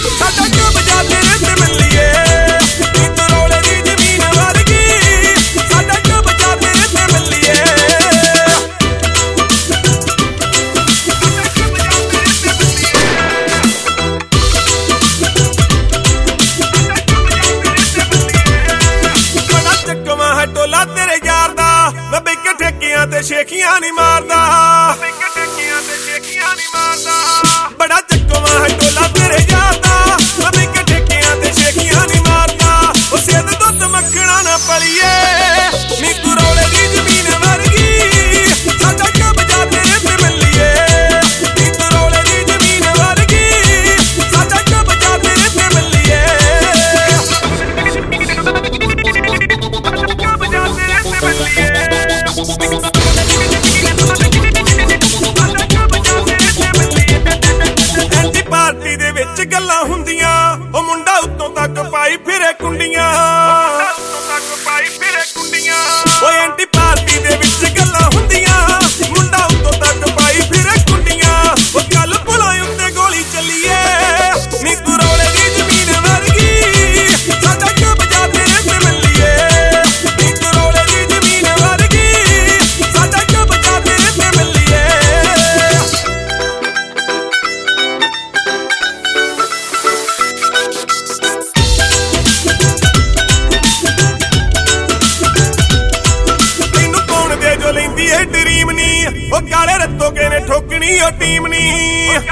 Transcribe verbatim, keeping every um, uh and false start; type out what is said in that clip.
ਸਾਡਾ ਕਿਉਂ ਬਜਾ ਤੇਰੇ ਤੇ ਮਿਲੀਏ ਨੀ ਕਰੋਲੇ ਦੀ ਜ਼ਮੀਨ ਵਰਗੀ ਸਾਡਾ ਕਿਉਂ ਬਜਾ ਤੇਰੇ ਤੇ ਮਿਲੀਏ ਬੜਾ ਚੱਕਵਾਂ ਹੈ ਟੋਲਾ ਤੇਰੇ ਯਾਰ ਦਾ ਮੈਂ ਬਿਕ ਠੇਕਿਆਂ ਤੇ ਸ਼ੇਖੀਆਂ ਨਹੀਂ ਮਾਰਦਾ ਬਿਕ ਠੇਕਿਆਂ ਤੇ ਸ਼ੇਖੀਆਂ ਨਹੀਂ ਮਾਰਦਾ ਬੜਾ ਚੱਕਵਾਂ ਹੈ ਟੋਲਾ ਤੇਰੇ ਯਾਰ ਦਾ ਮੈਂ ਬਿਕ ਠੇਕਿਆਂ ਤੇ ਸ਼ੇਖੀਆਂ ਨਹੀਂ ਮਾਰਦਾ ਉਹ ਸਿੱਧ ਦੁੱਧ ਮੱਖਣਾ ਨਾ ਪਲੀਏ ਨੀ ਕਰੋਲੇ ਦੀ ਜ਼ਮੀਨ ਵਰਗੀ ਸਾਡਾ ਕਿਉਂ ਬਜਾ ਤੇਰੇ ਤੇ ਮਿਲੀਏ ਨੀ ਕਰੋਲੇ ਦੀ ਜ਼ਮੀਨ ਵਰਗੀ ਸਾਡਾ ਕਿਉਂ ਬਜਾ ਤੇਰੇ ਤੇ ਮਿਲੀਏ ਕਿਉਂ ਬਜਾ ਤੇਰੇ ਤੇ ਮਿਲੀਏ ਪਾਰਟੀ ਦੇ ਵਿੱਚ ਗੱਲਾਂ ਹੁੰਦੀਆਂ ਉਹ ਮੁੰਡਾ ਉੱਤੋਂ ਤੱਕ ਪਾਈ ਫਿਰੇ ਕੁੰਡੀਆਂ ਉੱਤੋਂ ਤੱਕ ਪਾਈ ਫਿਰੇ ਕੁੰਡੀਆਂ ਓਏ ਐਂਟੀ ਪਾਰਟੀ ਦੇ ਵਿੱਚ ਗੱਲਾਂ ਹੁੰਦੀਆਂ ਮੁੰਡਾ ਉੱਤੋਂ ਤੱਕ ਪਾਈ ਫਿਰੇ ਕੁੰਡੀਆਂ ਉਹ ਕੱਲ ਪੁਲਾਂ ਉੱਤੇ ਗੋਲੀ ਚੱਲੀਏ ਨੀ ਕਰੋਲੇ ਦੀ ਜ਼ਮੀਨ ਵਰਗੀ ਸਾਡਾ ਕਿਉਂ ਬਜਾ ਤੇਰੇ ਤੇ ਮਿਲੀਏ ਨੀ ਕਰੋਲੇ ਦੀ ਜ਼ਮੀਨ ਵਰਗੀ ਸਾਡਾ ਕਿਉਂ ਬਜਾ ਤੇਰੇ ਤੇ ਮਿਲੀਏ ਲੈਂਦੀ ਏ ਡਰੀਮ ਨੀ ਉਹ ਕਾਲੇ ਰੱਤੋ ਕੇ ਨੇ ਠੋਕਣੀ ਉਹ ਟੀਮ ਨੀ